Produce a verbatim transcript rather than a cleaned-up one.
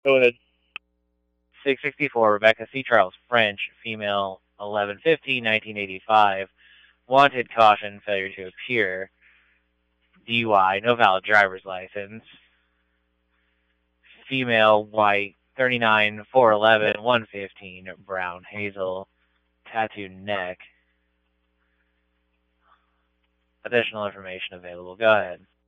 Go ahead. six sixty-four, Rebecca C. Charles French, female, eleven fifteen, nineteen eighty-five. Wanted caution, failure to appear. D U I, no valid driver's license. Female, white, thirty-nine, four eleven, one fifteen, brown, hazel, tattooed neck. Additional information available. Go ahead.